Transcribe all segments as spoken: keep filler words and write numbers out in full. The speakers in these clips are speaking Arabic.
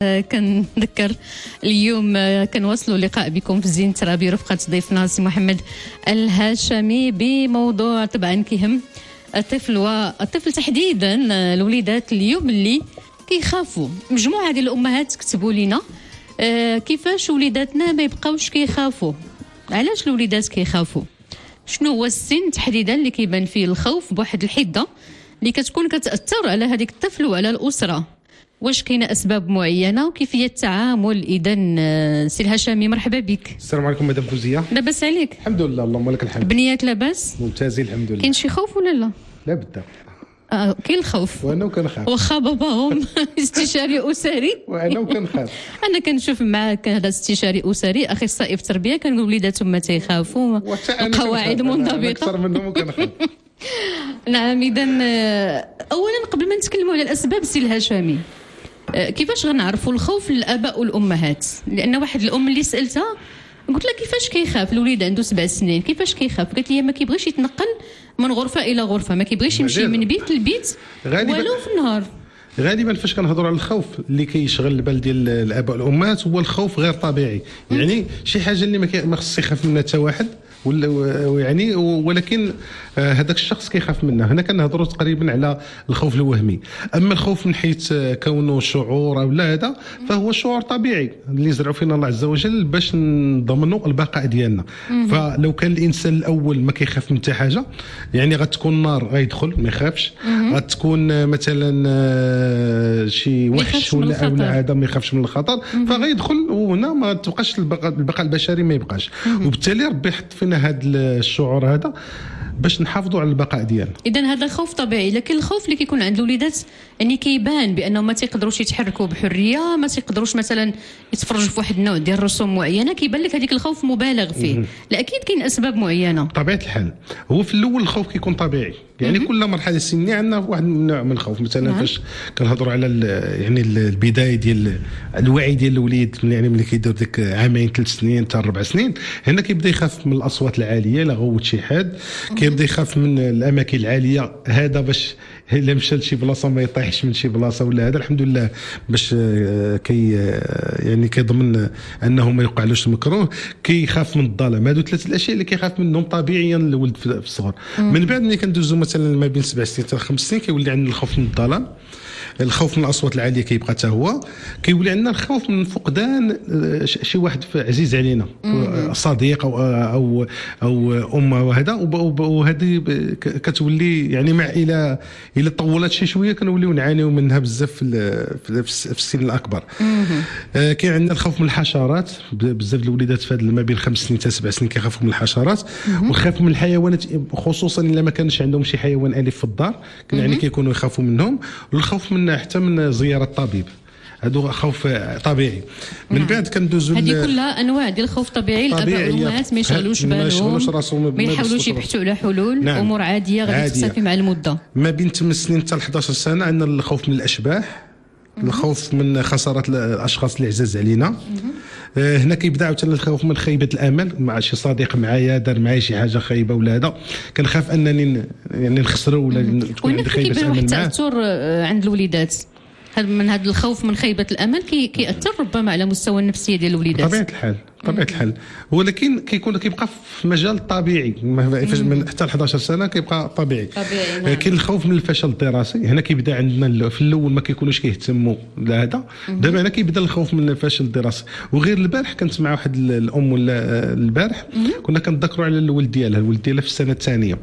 كنذكر اليوم كنواصلوا اللقاء بكم في زينة راه برفقة ضيفنا سي محمد الهاشمي بموضوع طبعا كيهم الطفل والطفل تحديدا الوليدات اليوم اللي كيخافوا. مجموعة ديال الأمهات كتبوا لنا كيفاش وليداتنا ما يبقاوش كيخافوا. علاش الوليدات كيخافوا؟ شنو هو السن تحديدا اللي كيبان فيه الخوف بواحد الحدة اللي كتكون كتأثر على هذيك الطفل وعلى الأسرة؟ واش كاينه اسباب معينه وكيفيه التعامل؟ اذا سي الهاشمي مرحبا بك. السلام عليكم مدام فوزيه. لاباس عليك؟ الحمد لله اللهم لك الحمد. بنيات لاباس؟ ممتازين الحمد لله. كاين شي خوف ولا لا؟ لا بدا. اه كاين الخوف. وانا وكنخاف. واخا باباهم استشاري اسري. وانا وكنخاف. انا كنشوف معاك هذا استشاري اسري اخصائي في التربيه كنقول وليداتهم ما تيخافوا القواعد منضبطه. اكثر منهم وكنخاف. نعم. اذا اولا قبل ما نتكلموا على الاسباب سي الهاشمي، كيفاش غنعرفوا الخوف للاباء والامهات؟ لان واحد الام اللي سالتها قلت لها كيفاش كيخاف الوليد عنده سبع سنين كيفاش كيخاف؟ قالت لي ما كيبغيش يتنقل من غرفه الى غرفه، ما كيبغيش يمشي من بيت لبيت ولو في النهار. غالبا فاش كنهضروا على الخوف اللي كيشغل البال ديال الاباء والامهات هو الخوف غير طبيعي، يعني شي حاجه اللي ما خصش يخاف منها حتى واحد يعني، ولكن هذاك الشخص كيخاف منه. هنا كنهضروا تقريبا على الخوف الوهمي. اما الخوف من حيث كونه شعور او لا، هذا فهو شعور طبيعي اللي زرعوا فينا الله عز وجل باش نضمنوا البقاء ديالنا. فلو كان الانسان الاول ما كيخاف من حتى حاجه، يعني غتكون النار غيدخل ما يخافش، غتكون مثلا شي وحش ولا ولا هذا ما يخافش من الخطر فغيدخل، وهنا ما تبقاش البقاء البشري ما يبقاش. وبالتالي ربي يحط فينا هذا الشعور هذا باش نحافظوا على البقاء ديالنا. اذا هذا خوف طبيعي. لكن الخوف اللي كيكون عند الوليدات يعني كيبان بانهم ما تيقدروش يتحركوا بحريه، ما تيقدروش مثلا يتفرجوا في واحد النوع ديال الرسوم معينه، كيبان لك هذيك الخوف مبالغ فيه. لا اكيد كاين اسباب معينه. طبيعه الحال هو في الاول الخوف كيكون طبيعي، يعني مم. كل مرحله سنيه عندنا واحد النوع من الخوف. مثلا فاش كنهضروا على يعني البدايه ديال الوعي ديال الوليد، يعني ملي كيدير ديك عامين ثلاث سنين حتى اربع سنين، هنا كيبدا يخاف من الاصوات العاليه لا غوت شي حد، كيبدا يخاف من الاماكن العاليه، هذا باش الا مشى لشي بلاصه ما يطيحش من شي بلاصه ولا هذا. الحمد لله باش كي يعني كيضمن انه ما يوقعلوش المكروه. كيخاف من الظلام. هادو ثلاث الاشياء اللي كيخاف منهم طبيعيا الولد في الصغر. من بعد ملي كندوزو مثلا ما بين سبع سنين حتى خمس سنين كيولي عندنا الخوف من الظلام، الخوف من الاصوات العاليه كيبقى حتى هو، كيولي عندنا الخوف من فقدان شي واحد عزيز علينا، صديق او او او ام وهذا. وهذه كتولي يعني مع الى الى طولت شي شويه كنوليو نعانيو منها بزاف في السن الاكبر. كاين عندنا الخوف من الحشرات. بزاف الوليدات في هذا ما بين خمس سنين حتى سبع سنين كيخافوا من الحشرات، وخاف من الحيوانات خصوصا الا ما كانش عندهم شي حيوان اليف في الدار، يعني كيكونوا يخافوا منهم. والخوف من حتى من زياره الطبيب، هادو خوف طبيعي. من نعم. بعد كندوزو هذه كلها انواع ديال الخوف طبيعي. الاباء والامهات ما يشغلوش بالهم، ما يحاولوش يبحثوا على حلول. نعم. امور عاديه غادي تختفي مع المده. ما بين ثمان سنين حتى احد عشر سنه عندنا الخوف من الاشباح، الخوف من خساره الاشخاص اللي عزاز علينا. آه هنا كيبدا عاوتاني الخوف من خيبه الامل، مع شي صديق معايا دار معايا شي حاجه خايبه ولا هذا، كنخاف انني يعني نخسرو ولا تكون عندي خيبه امل. واحد التاثر عند الوليدات من هذا الخوف من خيبه الامل كي كيأثر ربما على مستوى النفسيه ديال الوليدات. طبيعه الحال طبيعه الحال، ولكن كيكون كيبقى في مجال طبيعي. من حتى احد عشر سنه كيبقى طبيعي. طبيعي نعم. كاين الخوف من الفشل الدراسي. هنا كيبدا عندنا في الاول ما كيكونوش كيهتموا لهذا، دابا هنا كيبدا الخوف من الفشل الدراسي. وغير البارح كنت مع واحد الام ولا البارح كنا كنذكروا على الولد ديالها، الولد ديالها في السنه الثانيه.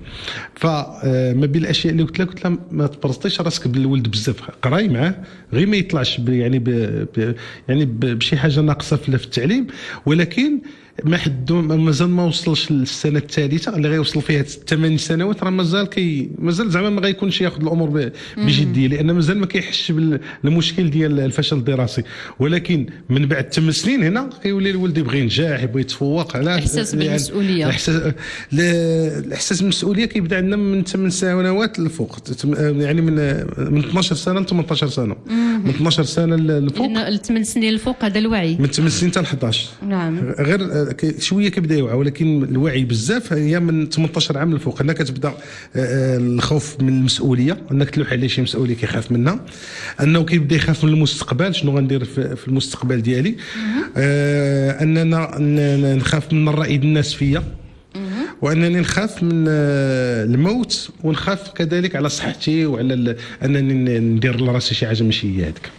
فما بين الاشياء اللي قلت لها قلت لها ما تبرزطيش راسك بالولد بزاف، قراي معاه غير ما يطلعش يعني ب يعني بشي حاجه ناقصه في التعليم، ولكن لكن ما حدو مازال ما وصلش للسنه الثالثه اللي غيوصل فيها ثمان سنوات، راه مازال كي مازال زعما ما غيكونش ياخذ الامور بجديه، لان مازال ما كيحسش بالمشكل ديال الفشل الدراسي. ولكن من بعد ثمان سنين هنا كيولي الولد يبغي ينجح، يبغي يتفوق على احساس بالمسؤوليه. الاحساس الاحساس بالمسؤوليه كيبدا عندنا من ثمان سنوات للفوق، يعني من من اثناش سنه ل ثمانية عشر سنه. من اثناش سنه للفوق، لان ثمان سنين للفوق هذا الوعي. من ثمان سنين حتى احد عشر. نعم. غير شويه كيبدا يوعى، ولكن الوعي بزاف هي من ثمانية عشر عام الفوق. هنا كتبدا الخوف من المسؤوليه، انك تلوح عليه شي مسؤوليه كيخاف منها، انه كيبدا يخاف من المستقبل، شنو غندير في المستقبل ديالي، آه اننا نخاف من الراي الناس فيا، وانني نخاف من الموت، ونخاف كذلك على صحتي وعلى انني ندير لراسي شي حاجه ماشي هي هذيك.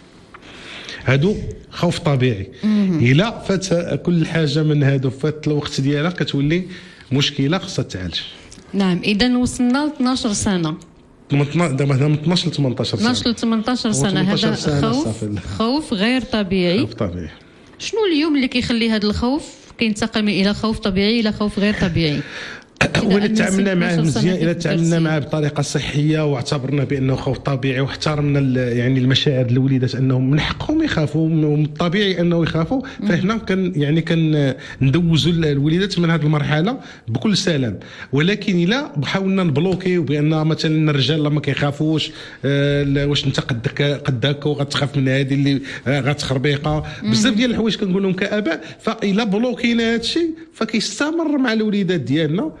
هادو خوف طبيعي. الا فات كل حاجه من هادو فات الوقت ديالها كتولي مشكله خصها تعالج. نعم، اذا وصلنا ل اثناش سنه، دابا هنا من اثناش ل ثمانية عشر سنه، اثناش ل ثمانية عشر سنه. هذا خوف خوف غير طبيعي. خوف طبيعي. شنو اليوم اللي كيخلي هذا الخوف كينتقل من الى خوف طبيعي الى خوف غير طبيعي؟ ولا تعاملنا معه مزيان، الا تعاملنا معه بطريقه صحيه واعتبرنا بانه خوف طبيعي، واحترمنا يعني المشاعر الوليدات انهم من حقهم يخافوا ومن الطبيعي انه يخافوا، فهنا كان يعني كان ندوزوا الوليدات من هذه المرحله بكل سلام. ولكن الا حاولنا نبلوكيو بان مثلا الرجال ما كيخافوش، آه واش انت قدك قدك وغتخاف من هذه اللي آه غتخربيقه، بزاف ديال الحوايج كنقول لهم كاباء. فالا بلوكينا هذا الشيء فكيستمر مع الوليدات ديالنا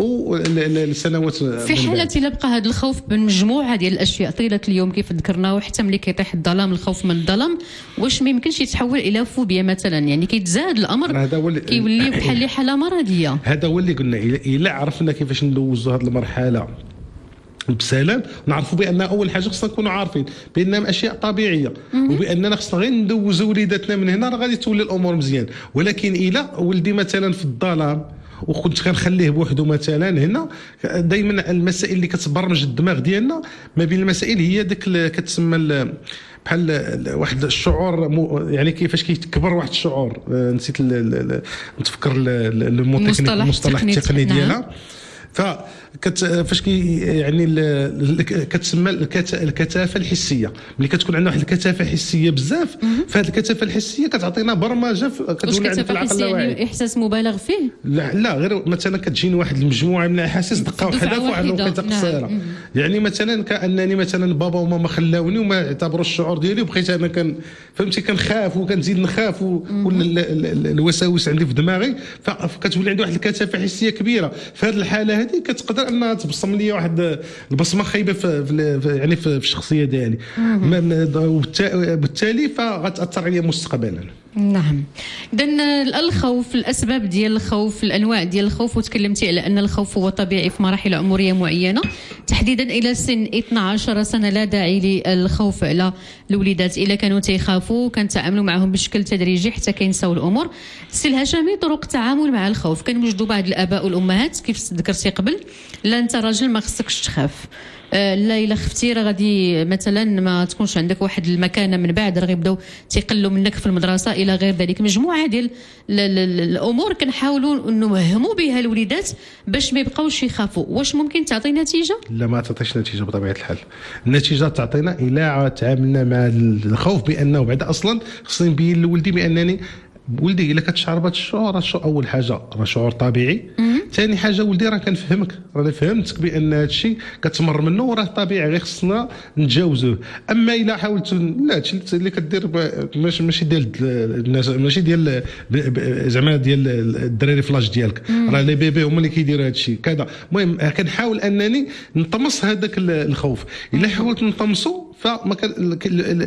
والسنوات. في حالة إلا بقى هذا الخوف بمجموعة ديال الأشياء طيلة اليوم كيف ذكرنا، وحتى ملي كيطيح الظلام، الخوف من الظلام، واش ما يمكنش يتحول إلى فوبيا مثلا؟ يعني كيتزاد الأمر كيولي بحال حالة مرضية. هذا هو اللي قلنا، إلا عرفنا كيفاش ندوزوا هذه المرحلة بسلام، نعرفوا بان اول حاجه خصنا نكونوا عارفين بانها اشياء طبيعيه، وباننا خصنا غير ندوزوا وليداتنا من هنا راه غادي تولي الامور مزيان. ولكن الا ولدي مثلا في الظلام وكنت كنخليه بوحده مثلا، هنا دائما المسائل اللي كتبرمج الدماغ ديالنا ما بين المسائل هي ديك كتسمى بحال واحد الشعور، يعني كيفاش كيتكبر واحد الشعور، نسيت نتفكر المصطلح التقني ديالها. ف فاش كي يعني كتسمى الكثافه الحسيه، ملي كتكون عندنا واحد الكثافه حسيه بزاف، فهاد الكثافه الحسيه كتعطينا برمجه كتولي عندنا في العقل اللاواعي. يعني احساس مبالغ فيه؟ لا لا، غير مثلا كتجيني واحد المجموعه من الاحاسيس دقه وحده في واحد الوقيته قصيره. نعم. يعني مثلا كانني مثلا بابا وماما خلاوني وما اعتبروا الشعور ديالي، وبقيت انا كان فهمتي كنخاف وكنزيد نخاف وكل الوساوس عندي في دماغي، فكتولي عندي واحد الكثافه حسيه كبيره. في هذه الحاله هذه كتقدر انها تبصم لي واحد البصمه خايبه في يعني في الشخصيه ديالي، وبالتالي فغتاثر عليا مستقبلا. نعم. اذا الخوف، الاسباب ديال الخوف، الانواع ديال الخوف، وتكلمتي على ان الخوف هو طبيعي في مراحل عمريه معينه، تحديدا الى سن اثناش عشر سنه لا داعي للخوف على الوليدات. الا كانوا تيخافوا كنتعاملوا معهم بشكل تدريجي حتى كينساو الامور. سي الهشامي، طرق التعامل مع الخوف. كنوجدوا بعض الاباء والامهات كيف ذكرتي قبل، لا انت راجل ما خصكش تخاف، لا الا خفتي راه غادي مثلا ما تكونش عندك واحد المكانه من بعد، راه غيبداو تيقلوا منك في المدرسه الى غير ذلك. مجموعه ديال الامور كنحاولوا نوهموا بها الوليدات باش ما يبقاوش يخافوا. واش ممكن تعطي نتيجه؟ لا، ما تعطيش نتيجه بطبيعه الحال. النتيجه تعطينا الا تعاملنا مع الخوف بانه بعد اصلا خصني نبين لولدي بانني ولدي الا كتشعر بهذا الشعور، اول حاجه راه شعور طبيعي، ثاني حاجه ولدي راه كنفهمك، راه فهمتك بان هذا الشيء كتمر منه وراه طبيعي، غير خصنا نتجاوزوه. اما الا حاولت لا هادشي اللي كدير ماشي ماشي ديال الناس، ماشي ديال زعما ديال الدراري فلاش ديالك، راه لي بيبي هما اللي كيديروا هذا الشيء كذا. المهم كنحاول انني نطمس هذاك الخوف. الا حاولت نطمسو فما كان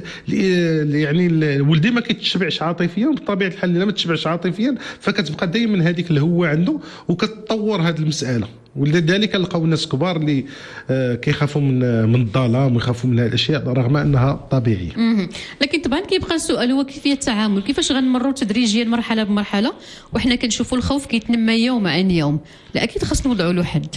يعني ولدي ما كيتشبعش عاطفيا، بطبيعه الحال الا ما تشبعش عاطفيا فكتبقى دائما هذيك الهوه عنده وكتطور هذه المساله. ولذلك كنلقاو الناس كبار اللي كيخافوا من من الظلام ويخافوا من هذه الاشياء رغم انها طبيعيه. لكن طبعا كيبقى السؤال هو كيفيه التعامل، كيفاش غنمروا تدريجيا مرحله بمرحله، وحنا كنشوفوا الخوف كيتنمى يوم عن يوم. لا اكيد خاص نوضعوا له حد.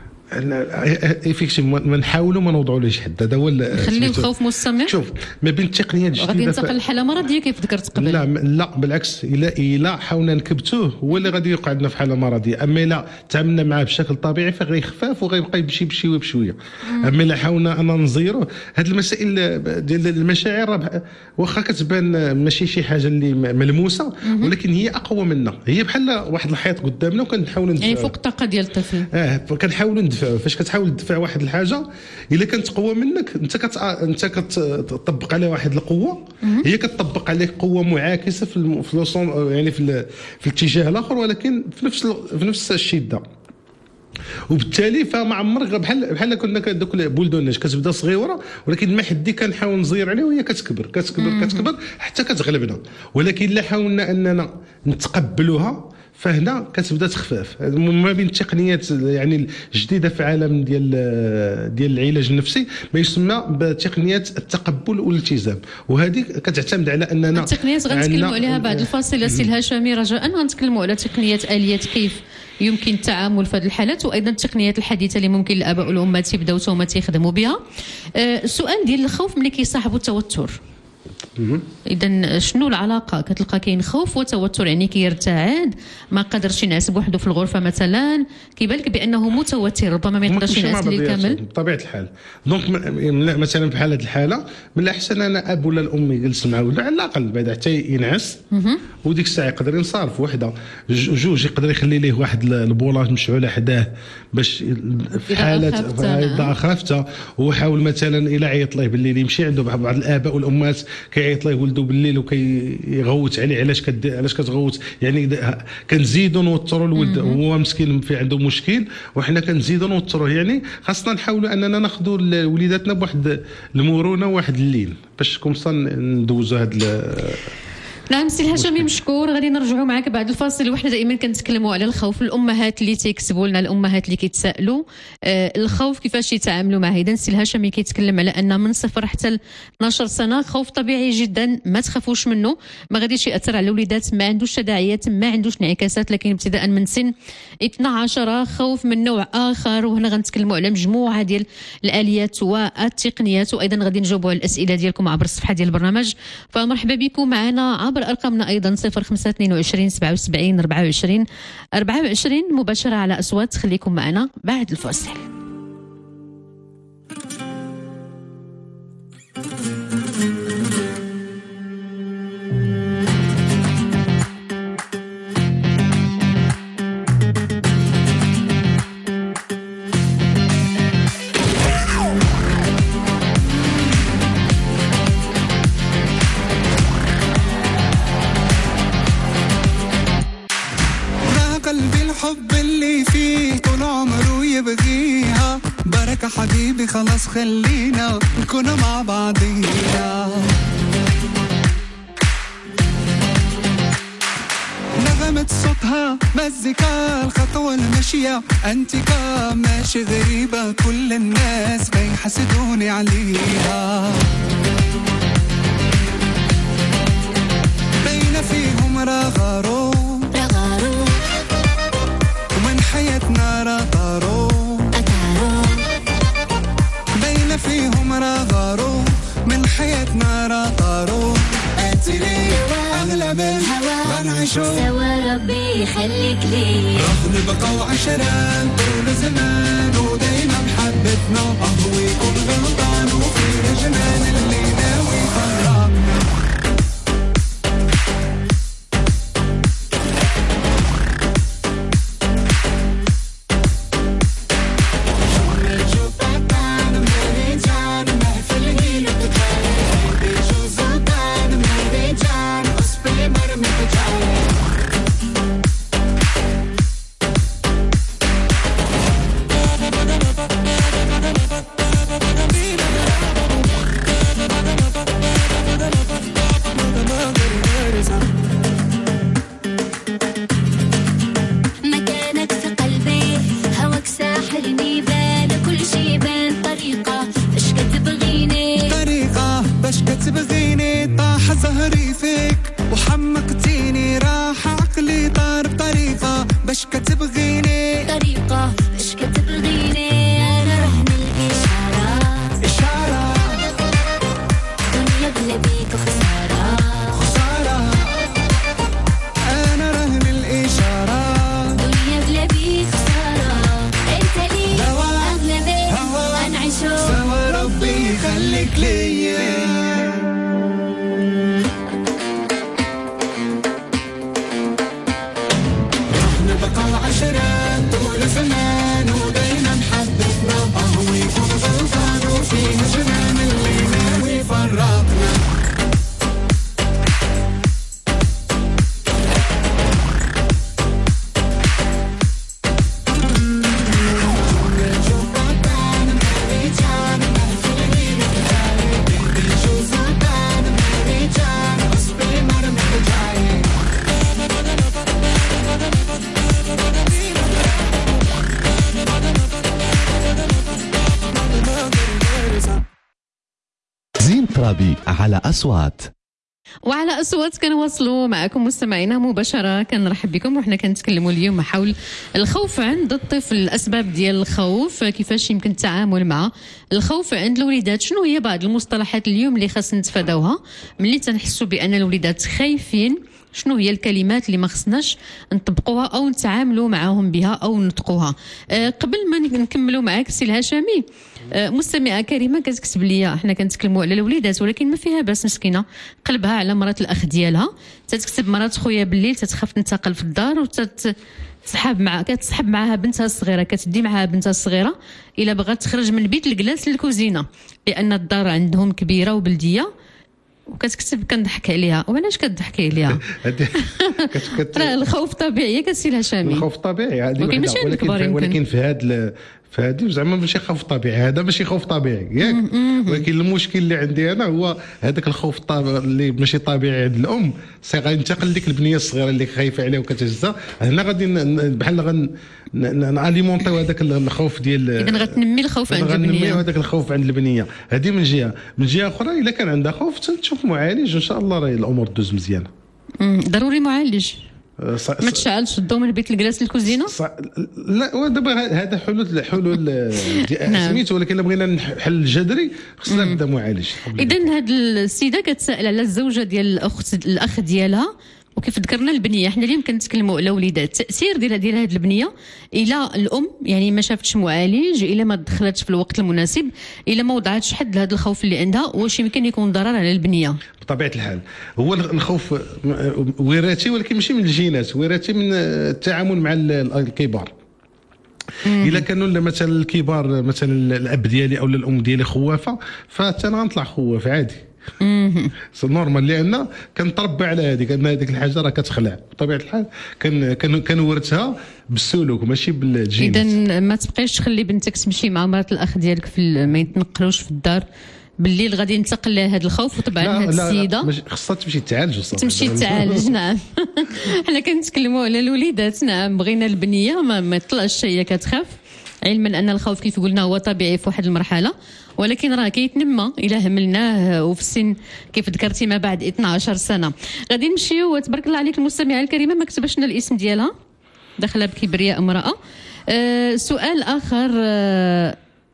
ايفيكتيفمون ما نحاولوا ما نوضعولوش حد، هذا هو نخليو الخوف مستمر. شوف ما بين التقنيات الجديده غادي ينتقل لحاله مرضيه كيف ذكرت قبل. لا لا بالعكس، الا الا حاولنا نكبتوه هو اللي غادي يوقع لنا في حاله مرضيه. اما الا تعاملنا معاه بشكل طبيعي فغيخفاف وغيبقى يمشي بشويه بشويه. اما الا حاولنا انا نزيروه، هذه المسائل ديال المشاعر واخا كتبان ماشي شي حاجه اللي ملموسه، ولكن هي اقوى منا، هي بحال واحد الحيط قدامنا وكنحاولوا يعني فوق الطاقه ديال الطفل. اه كنحاولوا تدفعه. فاش كتحاول تدفع واحد الحاجه الا كانت قوه منك انت كت... انت كتطبق عليها واحد القوه، هي كتطبق عليك قوه معاكسه في الم... في لوصون يعني في, ال... في الاتجاه الاخر، ولكن في نفس ال... في نفس الشده. وبالتالي فما عمرك بحال بحال كنا دوك البولدوناج كتبدا صغيره، ولكن ما حدي كنحاول نزير عليه وهي كتكبر كتكبر كتكبر حتى كتغلبنا. ولكن الا حاولنا اننا نتقبلوها فهنا كتبدا تخفاف ما بين التقنيات يعني الجديده في عالم ديال ديال العلاج النفسي، ما يسمى بتقنيات التقبل والالتزام، وهذه كتعتمد على اننا التقنيات غنتكلموا عليها بعد الفاصل. السي الهاشمي رجاء غنتكلموا على تقنيات اليات كيف يمكن التعامل في هذه الحالات، وايضا التقنيات الحديثه اللي ممكن الاباء والامهات يبداو هما تيخدموا بها. السؤال ديال الخوف ملي كيصاحبوا التوتر، اذا شنو العلاقه؟ كتلقى كاين خوف وتوتر، يعني كيرتعد ما قادرش ينعس بوحده في الغرفه مثلا، كيبان لك بانه متوتر ربما ما يقدرش ينعس الليل كامل بطبيعه الحال. دونك مثلا في هذه الحاله من الاحسن انا اب ولا الام يجلس معه ولا على الاقل بعد حتى ينعس، وديك الساعه يقدر ينصرف وحده جوج، يقدر يخلي ليه واحد البولات مشعوله حداه باش في حاله اذا خافته، وحاول مثلا الى عيط ليه بالليل يمشي عنده بعض الاباء والامهات كيعيط ليه ولده بالليل وكيغوت عليه علاش كد... علاش كتغوت، يعني كنزيدوا نوتروا الولد هو مسكين في عنده مشكل وحنا كنزيدوا نوتروه. يعني خاصنا نحاولوا اننا ناخذوا وليداتنا بواحد المرونه وواحد اللين باش كومسا ندوزوا هذا. نعم سي الهاشمي مشكور. غادي نرجعوا معك بعد الفاصل، وحنا دائما كنتكلموا على الخوف، الامهات اللي تيكسبوا لنا، الامهات اللي كيتسائلوا آه الخوف كيفاش يتعاملوا معه. اذا سي الهاشمي كيتكلم على ان من صفر حتى ل اثناش سنه خوف طبيعي جدا، ما تخافوش منه، ما غاديش ياثر على الوليدات، ما عندوش تداعيات، ما عندوش انعكاسات، لكن ابتداء من سن اثنا عشر خوف من نوع اخر. وهنا غنتكلموا على مجموعه ديال الاليات والتقنيات، وايضا غادي نجاوبوا على الاسئله ديالكم عبر الصفحه ديال البرنامج. فمرحبا بكم معنا عبر ارقامنا ايضا صفر خمسة اثنين وعشرين سبعة وسبعين أربعة وعشرين أربعة وعشرين مباشره على اصوات. خليكم معنا بعد الفاصل. حبيبي خلاص خلينا نكون مع بعضينا، نغمة صوتها مزيكا الخطوة المشية انتكا ماشي غريبة، كل الناس بيحسدوني عليها، بين فيهم رغارو رغارو ومن حياتنا رغارو فيهم رغارو من حياتنا رغارو، انت لي اغلى من ونعيشو سوا ربي يخليك لي، رغم بقوا عشرة طول زمان ودايما محبتنا اهو يكون غلطان وفي جنان اللي ناوي يفرقنا. عشرة الترابي على أصوات. وعلى أصوات كنواصلوا معكم مستمعينا مباشرة. كنرحب بكم وحنا كنتكلموا اليوم حول الخوف عند الطفل، الأسباب ديال الخوف، كيفاش يمكن التعامل مع الخوف عند الوليدات، شنو هي بعض المصطلحات اليوم اللي خاص نتفاداوها ملي تنحسوا بأن الوليدات خايفين، شنو هي الكلمات اللي ما خصناش نطبقوها او نتعاملوا معاهم بها او نطقوها. أه قبل ما نكملوا معاك السي الهاشمي، أه مستمعه كريمه كتكتب لي حنا كنتكلموا على الوليدات ولكن ما فيها باس، مسكينه قلبها على مرات الاخ ديالها، تتكتب مرات خويا بالليل تتخاف تنتقل في الدار وتت تسحب مع كتسحب معها بنتها الصغيره، كتدي معها بنتها الصغيره الا بغات تخرج من البيت الجلاس للكوزينه لان الدار عندهم كبيره وبلديه، وكتكتب كنضحك عليها. وعلاش كتضحكي عليها؟ راه الخوف طبيعي كسي الهشامي، الخوف طبيعي عادي، ولكن ماشي عند الكبار، ولكن في هذا في هذه زعما ماشي خوف طبيعي، هذا ماشي خوف طبيعي ياك، ولكن المشكل اللي عندي انا هو هذاك الخوف الطبيعي اللي ماشي طبيعي عند الام، سي غينتقل لك البنيه الصغيره اللي خايفه عليها وكتهزها، هنا غادي بحال غن ناليمونطيو هذاك الخوف ديال، اذا غتنمي الخوف عند البنيه، غنمي هذاك الخوف عند البنيه. هذه من جهه، من جهه اخرى الا كان عندها خوف تشوف معالج ان شاء الله راه الامور دوز مزيانه. ضروري معالج، ما تشعلش الضوء من البيت الجلاس للكوزينه. لا دابا هذا حلول حلول سميتو، ولكن الا بغينا الحل الجذري خصنا نبدا معالج. اذا هذه السيده كتسائل على الزوجه ديال الاخت الاخ ديالها، وكيف ذكرنا البنيه، حنا اليوم كنتكلموا على وليدات، التاثير ديال ديال هذه البنيه الى الام، يعني ما شافتش معالج، الى ما دخلتش في الوقت المناسب، الى ما وضعتش حد لهذا الخوف اللي عندها، واش يمكن يكون ضرر على البنيه؟ بطبيعه الحال هو الخوف وراثي، ولكن ماشي من الجينات، وراثي من التعامل مع الكبار. الا كانوا مثلا الكبار، مثلا الاب ديالي او الام ديالي خوافه، فانا غنطلع خواف عادي نورمال، لان كنتربى على هذيك، ان هذيك الحاجه راه كتخلع بطبيعه الحال، كان كان كنورثها بالسلوك ماشي بالجينات. اذا ما تبقيش تخلي بنتك تمشي مع مرات الاخ ديالك في ما يتنقلوش في الدار بالليل، غادي ينتقل لها هذا الخوف. وطبعا هذه السيده خصها تمشي تعالج، تمشي تعالج. نعم حنا كنتكلموا على الوليدات، نعم بغينا البنيه ما, ما يطلعش هي كتخاف، علما ان الخوف كيف قلنا هو طبيعي في واحد المرحله، ولكن راه كيتنمى الى هملناه وفي السن كيف ذكرتي ما بعد اثنا عشر سنه. غادي نمشيو، تبارك الله عليك المستمعه الكريمه ما كتبش لنا الاسم ديالها، داخله بكبرياء امراه. أه سؤال اخر أه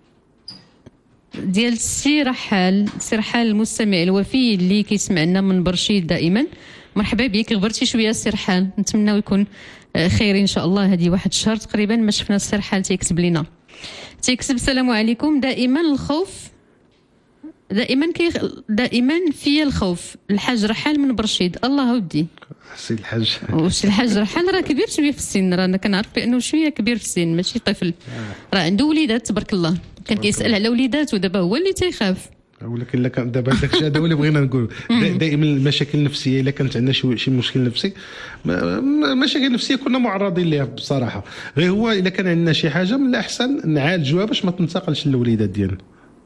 ديال السي رحال، السي رحال المستمع الوفي اللي كيسمعنا من برشيد دائما، مرحبا بك، غبرتي شويه السي رحال، نتمنى يكون خير ان شاء الله. هذه واحد الشهر تقريبا ما شفنا السي رحال تيكتب لنا، تيكتب السلام عليكم، دائما الخوف دائما كي دائما في الخوف. الحاج رحال من برشيد، الله ودي سي الحاج واش الحاج رحال راه كبير شويه في السن، رانا كنعرف بانه شويه كبير في السن ماشي طفل، راه عنده وليدات تبارك الله، كان كيسال على وليدات ودابا هو اللي تيخاف. ولكن لا كان دابا داك الشيء هذا هو اللي بغينا نقول، دائما المشاكل النفسيه الا كانت عندنا شي مشكل نفسي، مشاكل نفسيه كنا معرضين لها بصراحه، غير هو الا كان عندنا شي حاجه من الاحسن نعالجوها باش ما تنتقلش للوليدات ديالنا.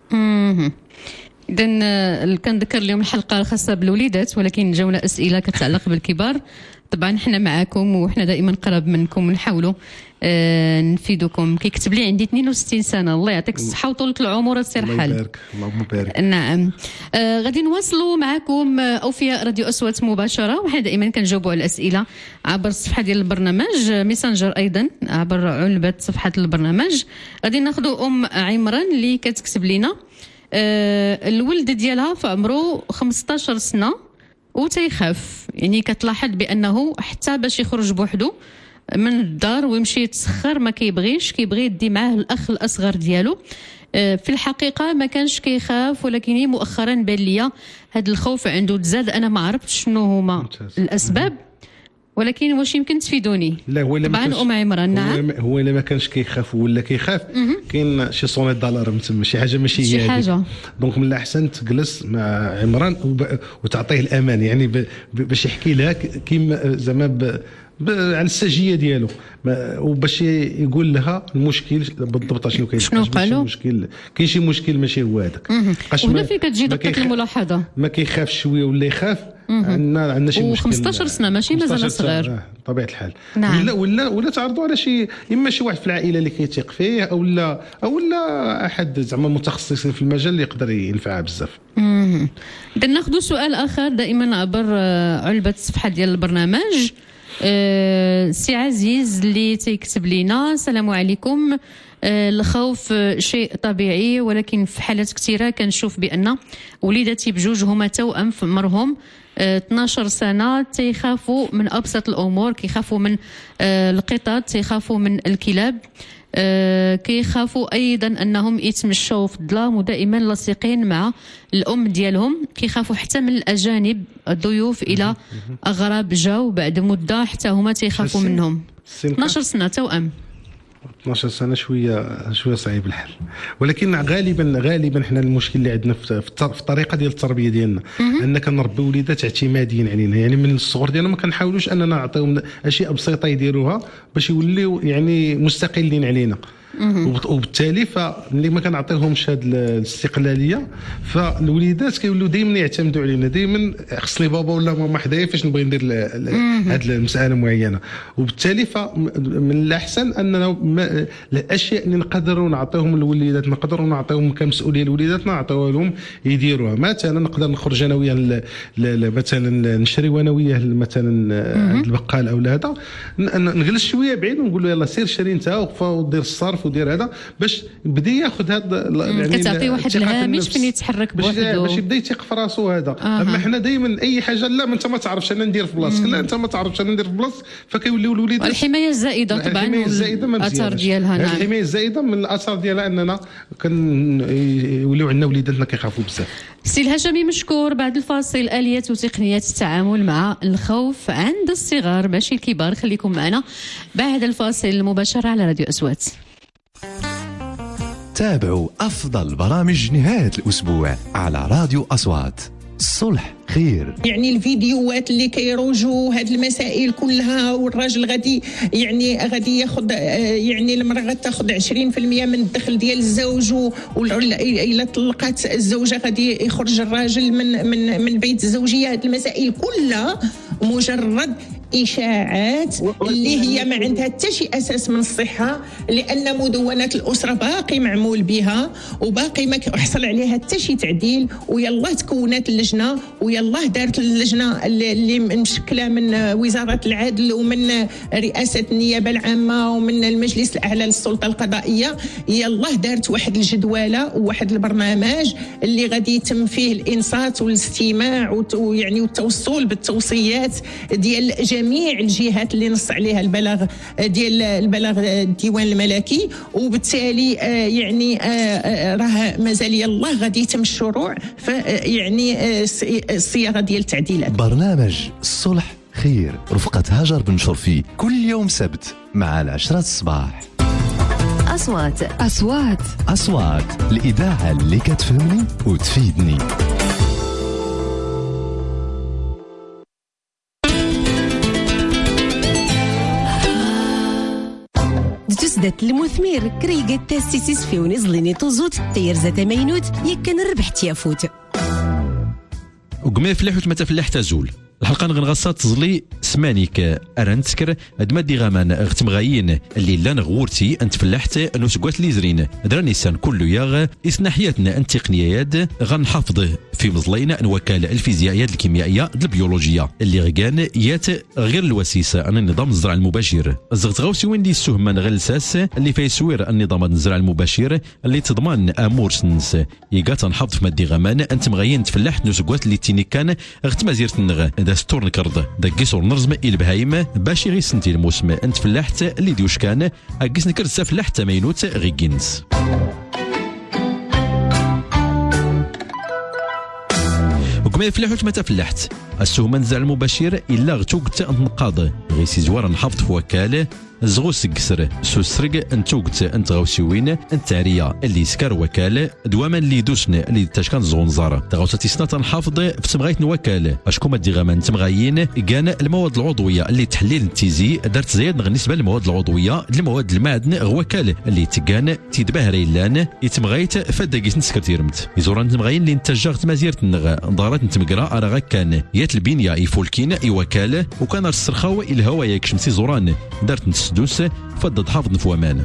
اذا كنذكر اليوم الحلقه الخاصه بالوليدات، ولكن جاونا اسئله كتعلق بالكبار. طبعا حنا معاكم وحنا دائما قرب منكم، ونحاولوا آه نفيدكم. كيكتب لي عندي اثنين وستين سنه، الله يعطيك الصحه وطولة العمر السي رحال. الله يبارك، اللهم بارك. نعم آه غادي نواصلوا معكم اوفياء راديو اصوات مباشره، وحنا دائما كنجاوبوا على الاسئله عبر الصفحه ديال البرنامج ميسنجر، ايضا عبر علبه صفحه البرنامج. غادي ناخذوا ام عمران اللي كتكتب لنا آه الولد ديالها في عمره خمسطاش سنه وتيخاف، يعني كتلاحظ بانه حتى باش يخرج بوحده من الدار ويمشي يتسخر ما كيبغيش، كيبغي يدي معاه الاخ الاصغر ديالو. في الحقيقه ما كانش كيخاف، ولكن مؤخرا بان ليا هذا الخوف عنده تزاد، انا ما عرفتش شنو هما الاسباب، ولكن واش يمكن تفيدوني؟ لا هو طبعا ام عمران. نعم هو الا ما كانش كيخاف ولا كيخاف، كاين شي صونيت دالارم تما، شي حاجه ماشي هي شي حاجه. دونك من الاحسن تجلس مع عمران وتعطيه الامان، يعني باش يحكي لها كيما زعما على السجيه ديالو، وباش يقول لها المشكل بالضبط شنو كاين، شنو قالوا المشكل، كاين شي مشكل ماشي هو هذاك. وهنا فين كتجي دقه الملاحظه، ما كيخافش شويه ولا يخاف، عندنا عندنا شي مشكل. و15 سنه ماشي مازال صغير بطبيعه الحال. نعم. ولا ولا ولا تعرضوا على شي، اما شي واحد في العائله اللي كيثيق فيه، او لا او لا احد زعما متخصصين في المجال اللي يقدر ينفعها بزاف. بدنا ناخذ سؤال اخر دائما عبر علبه الصفحه ديال البرنامج. أه سي عزيز اللي تيكتب لينا: السلام عليكم. أه الخوف شيء طبيعي، ولكن في حالات كثيره كنشوف بان وليداتي بجوج هما توأم في عمرهم أه اثناش سنه تيخافوا من ابسط الامور، كيخافوا من أه القطط، تيخافوا من الكلاب، أه كيخافوا ايضا انهم يتمشوا في الظلام ودائما لاصقين مع الام ديالهم، كيخافوا حتى من الاجانب الضيوف الى اغراب جاو بعد مده حتى هما تيخافوا منهم. اثناش سنه توأم. اثناش سنه شويه شويه صعيب الحال، ولكن غالبا غالبا حنا المشكل اللي عندنا في الطريقه ديال التربيه ديالنا ان كنربي وليدات اعتماديين علينا، يعني من الصغر ديالنا ما كنحاولوش اننا نعطيهم اشياء بسيطه يديروها باش يوليو يعني مستقلين علينا. وبالتالي فملي ما كنعطيهمش هذه الاستقلاليه فالوليدات كيولوا دائما يعتمدوا علينا، دائما خصني بابا ولا ماما حدايا فاش نبغي ندير هذه المساله معينه. وبالتالي فمن الاحسن اننا الاشياء اللي نقدروا نعطيهم للوليدات نقدروا نعطيهم كمسؤوليه لوليداتنا نعطيوها لهم يديروها. مثلا نقدر نخرج انا وياه مثلا نشري وانا وياه مثلا عند البقال او هذا، نجلس شويه بعيد ونقول له يلا سير شري انت ودير الصرف ودير هذا باش يبدا ياخذ هذا يعني كتعطي واحد الهامش فين يتحرك بوحدو باش يبدا يثق في راسو هذا. آه. اما حنا دائما اي حاجه لا ما انت ما تعرفش انا ندير في بلاصتك، لا انت ما تعرفش انا ندير في بلاصتك، فكيوليو الوليدات الحمايه الزائده طبعا الاثار ديالها. نعم الحمايه الزائده من الاثار ديالها اننا كنوليو عندنا وليداتنا كيخافوا بزاف. سي الهشمي مشكور. بعد الفاصل اليات وتقنيات التعامل مع الخوف عند الصغار ماشي الكبار. خليكم معنا بعد الفاصل مباشره على راديو أصوات. تابعوا أفضل برامج نهاية الأسبوع على راديو أصوات. الصلح خير. يعني الفيديوهات اللي كيروجوا هذه المسائل كلها، والراجل غادي يعني غادي ياخذ يعني المراه غتاخذ عشرين بالمئة من الدخل ديال الزوج، والا طلقات الزوجه غادي يخرج الراجل من من من بيت الزوجيه. هذه المسائل كلها مجرد إشاعات اللي هي ما عندها حتى شي أساس من الصحة، لأن مدونات الأسرة باقي معمول بها وباقي ما حصل عليها حتى شي تعديل. ويلا تكونت اللجنة، ويلا دارت اللجنة اللي مشكلة من وزارة العدل ومن رئاسة النيابة العامة ومن المجلس الأعلى للسلطة القضائية، يلا دارت واحد الجدولة وواحد البرنامج اللي غادي يتم فيه الإنصات والاستماع ويعني والتوصل بالتوصيات ديال جميع الجهات اللي نص عليها البلاغ ديال البلاغ الديوان الملكي. وبالتالي يعني راه مازال يلاه غادي يتم الشروع يعني الصياغه ديال التعديلات. برنامج الصلح خير رفقة هاجر بن شرفي كل يوم سبت مع العشرة الصباح. أصوات أصوات أصوات الإذاعة اللي كتفهمني وتفيدني. تسدت المثمير كريقة تاسيسيس في ونزليني طوزوت تير زاتا مينوت يكن الربح تيافوت وقمي فلاح وتمتا فلاح تزول الحلقه نغنغصات تزلي سمانيك ارنتسكر ادمادي غامان غتمغايين اللي لا نغورتي انت فلاحت نسقات لي زرين دراني سان كله ياغ اسناحياتنا التقنيات غنحافظه في مزلينا نوكال الفيزيائيات الكيميائيه البيولوجيه اللي غكان يات غير الوسيسه عن النظام الزراعي المباشر زغت غاوسي وين دي السهمان غلساس اللي فيسوير النظام الزراعي المباشر اللي تضمن امور سنس يقا تنحافظ في مادي غامان انت مغايين تفلاحت نسقات اللي تيني كان غتمازيرت النغ دا ستور نكرد دا كيسور نرزم البهايم باش غي سنتي الموسم انت فلاحت اللي ديوش كان اكيس نكرد سفلاحت مينوت غي جينز وكما يفلحوش متى فلحت السهمان زع المباشر الا غتوقت نقاض غي سي زوار نحافظ في وكاله زغو سكسر سو سرق انتوقت انت غاوسيوين انت عريا اللي سكر وكاله دواما اللي دوسن اللي تاشكان زغون زار تغاوسا تيسنا تنحافظ في تمغايت نوكاله اشكون مادي غامان تمغايين كان المواد العضويه اللي تحليل التيزي دارت زياد بالنسبه للمواد العضويه المواد المعدن غوكاله اللي تكان تيدبه ريلان يتمغايت فداكيس نسكرتيرمت يزوران تمغايين اللي انتجاغت مازيرت النغ دارات نتمقرا راه كان يات البنيه يفولكين يوكاله وكان السرخاو الهوا ياك شمسي زوران دارت نسدوس فضد حافظ نفوامان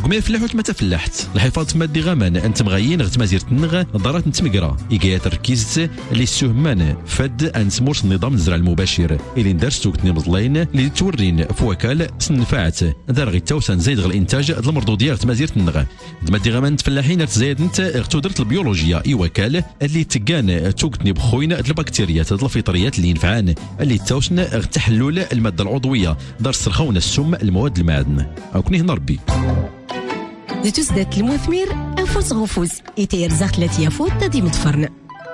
كمية فلاحوت ما تفلحت الحفاظ مادي غامان انت مغايين غت مازير تنغ ضرات نتمقرا إيجايات ركيزت اللي السهمان فد انت مورس نظام الزرع المباشر اللي ندار سوقتني مظلين اللي تورين فوكال سنفعت دار غي توسان زايد غ الانتاج د المردوديه غت مازير تنغ مادي غامان تفلاحين تزايد انت اختودرت البيولوجيا ايوكال اللي تكان توقتني بخوين البكتيريات الفطريات اللي ينفعان اللي توسن غ تحلل الماده العضويه دار السرخونه السم المواد المعدن او كنيه نربي لتزداد المثمر أنفس غفوز إتير زاخت التي يفوت تدي متفرن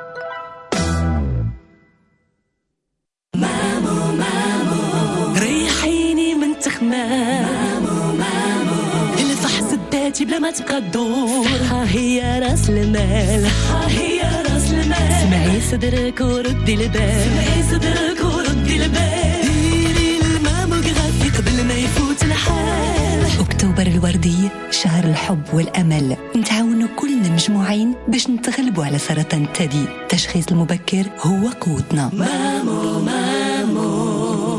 مامو مامو ريحيني من تخمام مامو مامو الفحص الذاتي بلا ما تبقى تدور ها هي راس المال ها هي راس المال سمعي صدرك وردي البال سمعي صدرك وردي البال ديري الماموغرافي قبل ما يفوت الحال. أكتوبر الوردي شهر الحب والأمل نتعاونوا كلنا مجموعين باش نتغلبوا على سرطان الثدي. التشخيص المبكر هو قوتنا. مامو مامو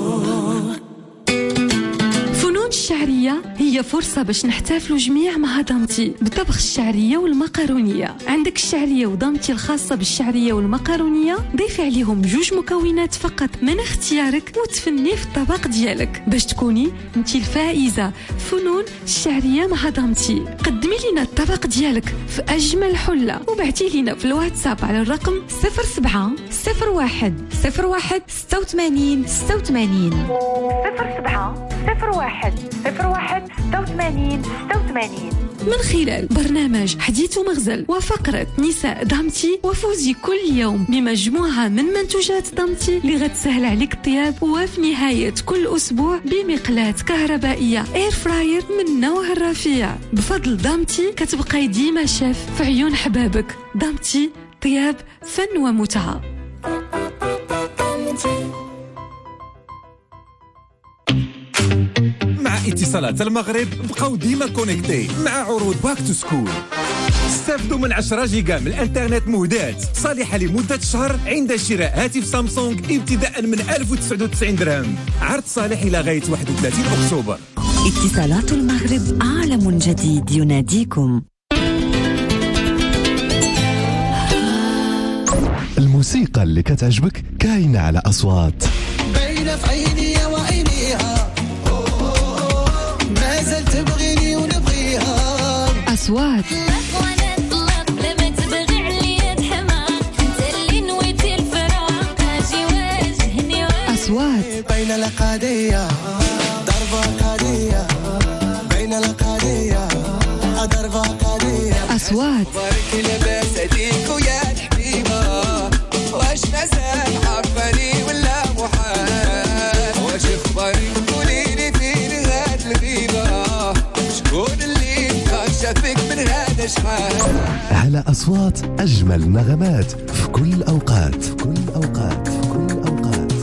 فنون الشعرية هي فرصة باش نحتفلوا جميع مع ضمتي بطبخ الشعرية والمقارونية. عندك الشعرية وضمتي الخاصة بالشعرية والمقارونية ضيفي عليهم جوج مكونات فقط من اختيارك وتفني في الطبق ديالك باش تكوني انتي الفائزة. فنون الشعرية مع ضمتي. قدمي لنا الطبق ديالك في أجمل حلة وبعتي لنا في الواتساب على الرقم صفر سبعة صفر واحد صفر واحد ستة وثمانين ستة وثمانين صفر سبعة صفر واحد صفر واحد ستة وثمانين ستة وثمانين من خلال برنامج حديث ومغزل وفقرة نساء ضمتي وفوزي كل يوم بمجموعة من منتوجات ضمتي اللي غتسهل عليك الطياب. وفي نهاية كل أسبوع بمقلاة كهربائية اير فراير من نوع الرفيع. بفضل ضمتي كتبقاي ديما شاف في عيون حبابك. ضمتي طياب فن ومتعة. مع اتصالات المغرب بقاو ديما كونيكتي مع عروض باك تو سكول. استفدوا من عشرة جيجا من الانترنت مهدات صالحة لمدة شهر عند شراء هاتف سامسونج ابتداء من ألف وتسعة وتسعين درهم. عرض صالح إلى غاية واحد وثلاثين أكتوبر. اتصالات المغرب عالم جديد يناديكم. الموسيقى اللي كتعجبك كاينة على أصوات باينة في عيني وعينيها ما زلت تبغيني ونبغيها. أصوات وانا اطلق لما تبغي عليا تحمى انت اللي نويتي الفراق اجي واجهني. أصوات بين القضية ضربة قضية بين القضية ضربة قضية. أصوات بارك لباس هديك ويا الحبيبة واش مازال حبني ولا محال واش اخبارك قوليلي فين هاد الغيبة شكون اللي كان شافك من هذا شحال. على أصوات أجمل نغمات في كل الأوقات في كل الأوقات في كل الأوقات.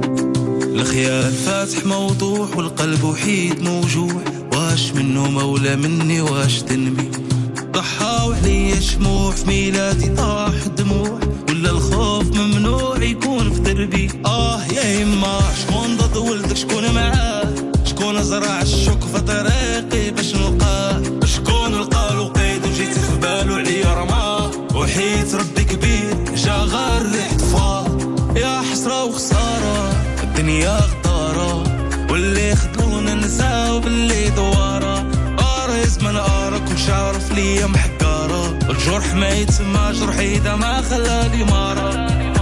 الخيال فاتح موضوع والقلب وحيد موجوع واش منه مولى مني واش ذنبي. ضحاو عليا شموع في ميلادي طاح دموع ولا الخوف ممنوع يكون في دربي. آه يا يما شكون ضد ولدك شكون معاه شكون زرع الشوك في طريقي باش نلقاه شكون لقى له قيد وجيت في بالو عليا رماه وحيت ربي كبير جا غير ريحة فار. يا حسرة وخسارة الدنيا غدارة واللي خدلونا نساو باللي دوارة. أريز من أراك وشعرف ليا محكارة الجرح ما يتسمى جرحي إذا ما خلالي مارة.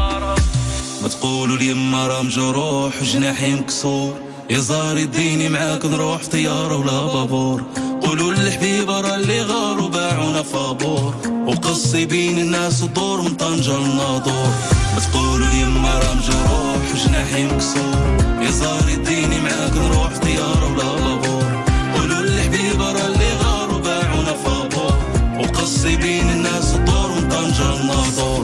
ما تقولوا لي ما راه مجروح وجناحي مكسور يا زاري ديني معاك نروح في طيارة ولا بابور. قولوا للحبيبة راه اللي غاروا باعونا فابور وقصي بين الناس ودور من طنجة للناظور. ما تقولوا لي ما راه مجروح وجناحي مكسور يا زاري ديني معاك نروح في طيارة ولا بابور. قولوا للحبيبة راه اللي غاروا باعونا فابور وقصي بين الناس ودور من طنجة للناظور.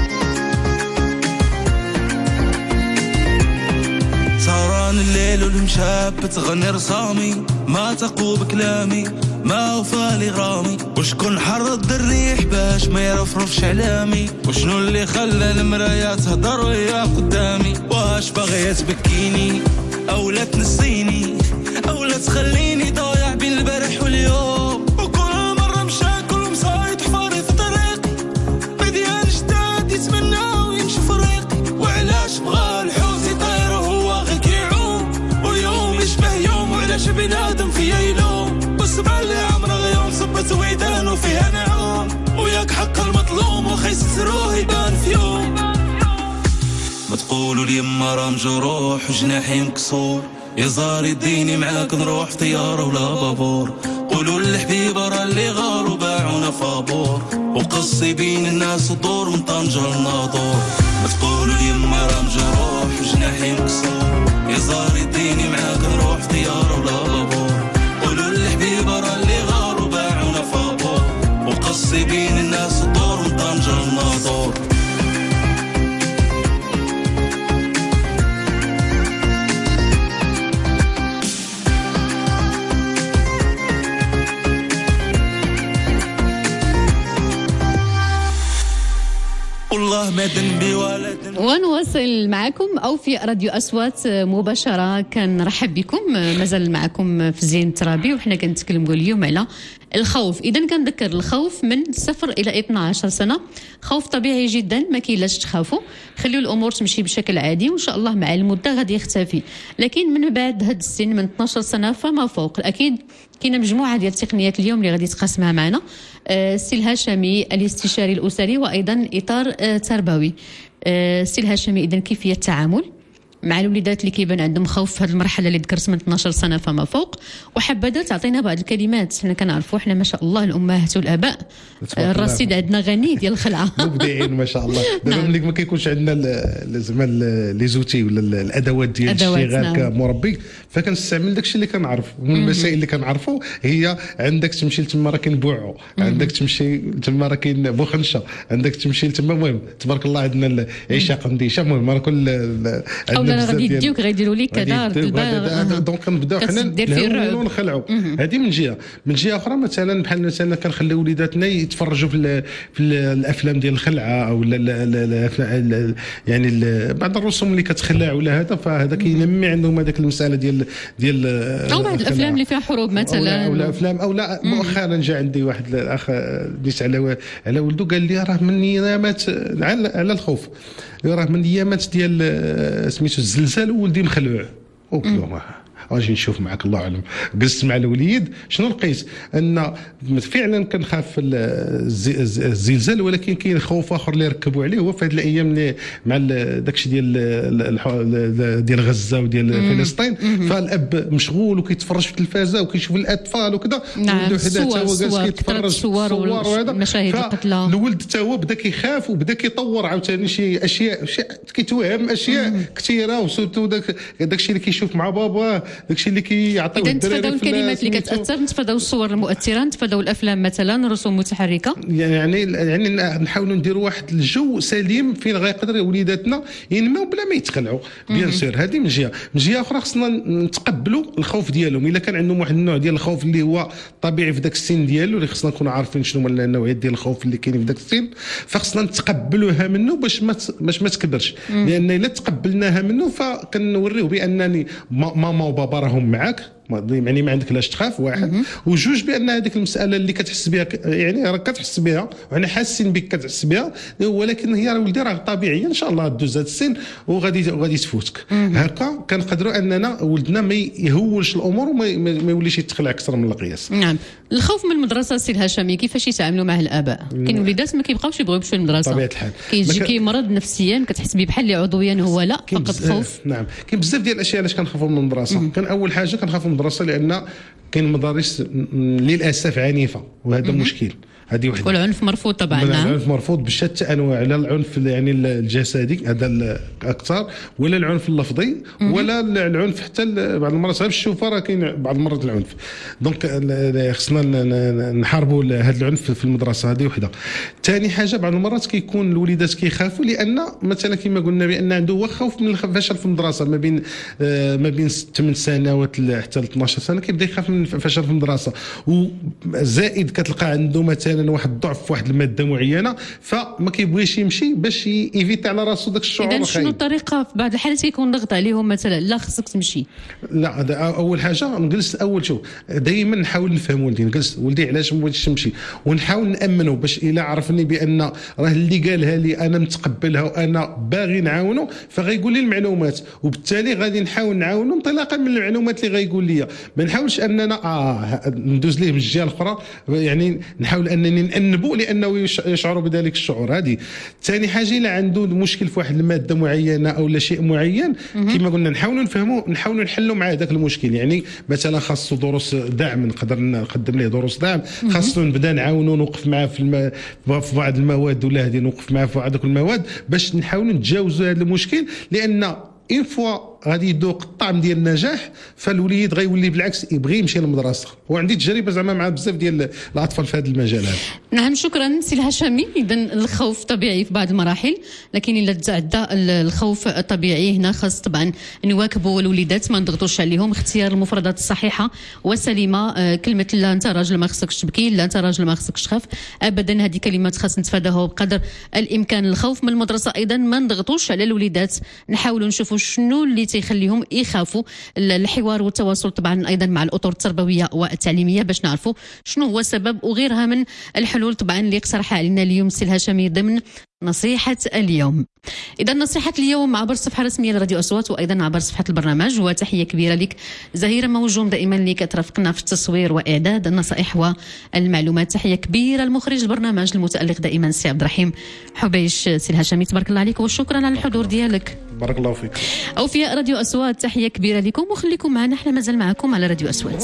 الليل والمشاعر شاب تغني رسامي ما تقو بكلامي ما وفالي غرامي. وشكون حرض الريح باش ما يرفرفش علامي؟ وشنو اللي خلى المرايا تهدر ويا قدامي؟ واش باغية تبكيني او لا تنسيني او لا تخليني ضايع بين البارح واليوم؟ وكل مرة مشاكل ومصايد حفاري في طريقي مديان جداد يتمناو يمشي في ريقي. وعلاش بغى الحوت يطير وهو غير كيعوم ويوم يشبه يوم؟ وعلاش بنادم فيا يلوم والسبع اللي عمره غيوم صبت ويدان وفيها نعوم؟ وياك حق المظلوم وخيس سروه يبان في يوم. ما تقولوا لي ما راه مجروح وجناحي مكسور يا زار يديني معاك نروح في طيارة ولا بابور. قولوا للحبيبة راه اللي غاروا باعونا فابور وقصي بين الناس الدور من طنجة للناظور. ما تقولوا لي ما راه مجروح وجناحي مكسور يا زار يديني معاك نروح في طيارة ولا بابور. قولوا للحبيبة راه اللي غاروا باعونا فابور وقصي بين الناس الدور من طنجة للناظور. والله ما ذنبي ولا ذنبي. ونواصل معكم او في راديو اصوات مباشره. كنرحب بكم، مازال معكم في زين ترابي وحنا كنتكلموا اليوم على الخوف. اذا كنذكر الخوف من صفر الى اثنا عشر سنه خوف طبيعي جدا، ما كاينلاش تخافوا، خليوا الامور تمشي بشكل عادي وان شاء الله مع المده غادي يختفي. لكن من بعد هذا السن من اثنا عشر سنه فما فوق اكيد كاينه مجموعه ديال التقنيات اليوم اللي غادي تقاسمها معنا السي الهاشمي الاستشاري الاسري وايضا اطار تربوي. السي الهاشمي، اذا كيفيه التعامل مع الوليدات اللي كيبان عندهم خوف في هذه المرحله اللي ذكرت من اثنا عشر سنه فما فوق، وحبذا تعطينا بعض الكلمات. حنا كنعرفوا حنا ما شاء الله الامهات والاباء الرصيد عندنا غني ديال الخلعه مبدعين ما شاء الله. دابا ملي ما كيكونش عندنا زعما لي زوتي ولا الادوات ديال الاشتغال كمربي فكنستعمل داكشي اللي كنعرف. ومن المسائل اللي كنعرفوا هي عندك تمشي لتما راه كاين بوعو، عندك تمشي تما راه كاين بوخنشه، عندك تمشي لتما. المهم تبارك الله عندنا العيشه قنديشه. المهم راه كل ولا غادي يديوك غيديروا لك كذا دونك كنبداو حنا نهولوا ونخلعوا. هذه من جهه. من جهه اخرى مثلا بحال مثلا كنخليو وليداتنا يتفرجوا في في الافلام ديال الخلعه او يعني بعض الرسوم اللي كتخلع ولا هذا، فهذا كينمي عندهم هذاك المساله ديال ديال او بعض الافلام اللي فيها حروب مثلا او لا افلام او لا. مؤخرا جا عندي واحد الاخ ديت على على ولده قال لي راه من ايامات على الخوف، راه من ايامات ديال سميتو الزلزال وولدي مخلوع. قلت له اجي نشوف معك الله اعلم. جلست مع الوليد شنو لقيت؟ ان فعلا كنخاف الزلزال، ولكن كاين خوف اخر اللي ركبوا عليه هو في هذه الايام اللي مع داكشي ديال ديال غزه وديال فلسطين. فالاب مشغول وكيتفرج في التلفازه وكيشوف الاطفال وكذا، نعم الصور الصور كثرة الصور والمشاهد القتلى. الولد حتى هو بدا كيخاف وبدا كيطور عاوتاني شي اشياء كيتوهم اشياء كثيره، وسورتو داك داكشي اللي كيشوف مع باباه، داكشي اللي كيعطيو الدراري. نتفاداو الكلمات اللي كتاثر، نتفاداو الصور المؤثره، نتفاداو الافلام مثلا، رسوم متحركه. يعني يعني نحاولوا نديروا واحد الجو سليم فين غيقدر وليداتنا ينموا بلا ما يتخلعوا. بيان سور هذه من جهه. من جهه اخرى خصنا نتقبلوا الخوف ديالهم. الا كان عندهم واحد النوع ديال الخوف اللي هو طبيعي في ذاك السن ديالو، اللي خصنا نكونوا عارفين شنو هما النوعيات ديال الخوف اللي كاينين في ذاك السن، فخصنا نتقبلوها منه باش ما باش ما تكبرش. لان الا تقبلناها منه فكنوريو بانني ماما وبابا راهم معاك، يعني ما عندك لاش تخاف. واحد وجوج بان هذيك المساله اللي كتحس بها يعني راك كتحس بها وحنا حاسين بك كتحس بها، ولكن هي راه ولدي راه طبيعيه ان شاء الله دوز هذا السن وغادي وغادي تفوتك. هكا كنقدروا اننا ولدنا ما يهولش الامور وما ما يوليش يتخلع اكثر من القياس. نعم. الخوف من المدرسه سي الهاشمي كيفاش يتعاملوا معه الاباء؟ كاين وليدات ما كيبقاوش يبغيو يمشيو للمدرسه بطبيعه الحال، كيجي كيمرض نفسيا كتحس به بحال اللي عضويا هو لا فقط خوف. نعم كاين بزاف ديال الاشياء علاش كنخافوا من المدرسه. كان اول حاجه كنخافوا من المدرسه لان كاين مدارس للاسف عنيفه، وهذا مشكل. هذه وحده. والعنف مرفوض طبعا. نعم العنف مرفوض بشتى انواع، لا العنف يعني الجسدي هذا اكثر، ولا العنف اللفظي، ولا العنف حتى بعض المرات غير الشوفه راه كاين بعض المرات العنف. دونك خصنا نحاربوا هذا العنف في المدرسه، هذه وحده. ثاني حاجه بعض المرات كيكون الوليدات كيخافوا لان مثلا كما قلنا بان عنده هو خوف من الفشل في المدرسه ما بين ما بين ثمان سنوات حتى ل اثناش سنه كيبدا يخاف من الفشل في المدرسه، وزائد كتلقى عنده مثلا واحد الضعف في واحد الماده معينه فما كيبغيش يمشي باش يفيتي على راسو داك الشعور. اذا شنو الطريقه في بعض الحالات كيكون ضغط عليهم مثلا لا خصك تمشي؟ لا هذا اول حاجه نجلس اول شوف دائما نحاول نفهم ولدي، نجلس ولدي علاش ما بغيتش تمشي ونحاول نامنه باش الا عرفني بان راه اللي قالها لي انا متقبلها وانا باغي نعاونه فغيقول لي المعلومات، وبالتالي غادي نحاول نعاونه انطلاقا من المعلومات اللي غيقول لي. ما نحاولش اننا اه ندوز ليه من الجهه الاخرى، يعني نحاول انني نأنبه لانه يشعر بذلك الشعور. هذه ثاني حاجه. الا عنده مشكل في واحد الماده معينه او لا شيء معين كما قلنا نحاولوا نفهموا نحاولوا نحلوا معاه ذاك المشكل. يعني مثلا خاصو دروس دعم نقدر نقدم ليه دروس دعم، خاصو نبدا نعاونوا نوقف معاه في, الم... في بعض المواد ولا هذه نوقف معاه في بعض المواد باش نحاولوا نتجاوزوا هذا المشكل. لان اون فوا غادي يذوق الطعم ديال النجاح فالوليد غيولي بالعكس يبغي يمشي للمدرسه. وعندي تجربه زعما مع بزاف ديال الاطفال في هذا المجال هذا. نعم شكرا سي الهشامي. اذا الخوف طبيعي في بعض المراحل، لكن الا تعدى الخوف الطبيعي هنا خاص طبعا نواكبوا الوليدات ما نضغطوش عليهم، اختيار المفردات الصحيحه والسليمه. كلمه لا انت راجل ما خصكش تبكي، لا انت راجل ما خصكش تخاف، ابدا هذه كلمات خاص نتفاداها بقدر الامكان. الخوف من المدرسه ايضا ما نضغطوش على الوليدات، نحاولوا نشوفوا شنو اللي تيخليهم يخافوا. الحوار والتواصل طبعا ايضا مع الاطر التربويه والتعليميه باش نعرفوا شنو هو السبب، وغيرها من الحلول طبعا اللي اقترحها علينا اليوم سي الهشامي ضمن نصيحة اليوم. إذا نصيحة اليوم عبر الصفحة الرسمية لراديو أصوات وأيضا عبر صفحة البرنامج. وتحية كبيرة لك زهيرة موجوم دائما اللي كترافقنا في التصوير وإعداد النصائح والمعلومات. تحية كبيرة المخرج البرنامج المتألق دائما سي عبد الرحيم حبيش. سي الهشامي تبارك الله عليك وشكرا على الحضور ديالك. بارك الله فيك. أوفياء راديو أصوات تحية كبيرة لكم وخليكم معنا، احنا مازال معكم على راديو أصوات.